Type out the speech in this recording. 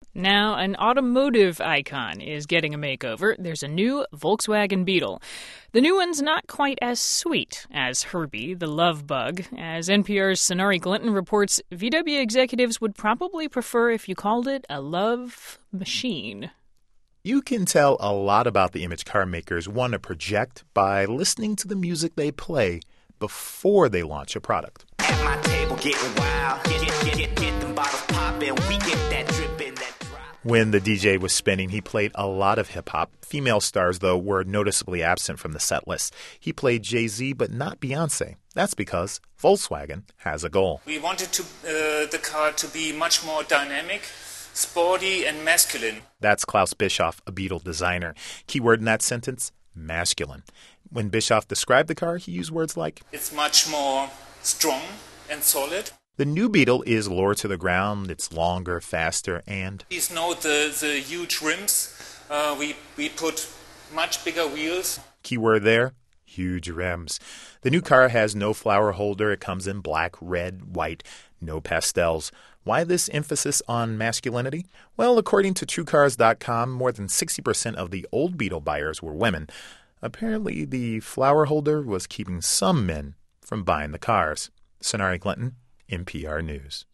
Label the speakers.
Speaker 1: Now, an automotive icon is getting a makeover. There's a new Volkswagen Beetle. The new one's not quite as sweet as Herbie, the love bug. As NPR's Sonari Glinton reports, VW executives would probably prefer if you called it a love machine.
Speaker 2: You can tell a lot about the image car makers want to project by listening to the music they play before they launch a product.
Speaker 3: At my table getting wild, get them bottles poppin', we get that drippin', that drop.
Speaker 2: When the DJ was spinning, he played a lot of hip-hop. Female stars, though, were noticeably absent from the set list. He played Jay-Z, but not Beyoncé. That's because Volkswagen has a goal.
Speaker 4: We wanted the car to be much more dynamic, sporty and masculine.
Speaker 2: That's Klaus Bischoff, a Beetle designer. Keyword in that sentence, masculine. When Bischoff described the car, he used words like,
Speaker 4: It's much more strong and solid.
Speaker 2: the new Beetle is lower to the ground, it's longer, faster, and
Speaker 4: Please note the huge rims. We put much bigger wheels.
Speaker 2: keyword there, huge rims. The new car has no flower holder. It comes in black, red, white, no pastels. Why this emphasis on masculinity? Well, according to TrueCars.com, more than 60% of the old Beetle buyers were women. Apparently, the flower holder was keeping some men from buying the cars. Sonari Glinton, NPR News.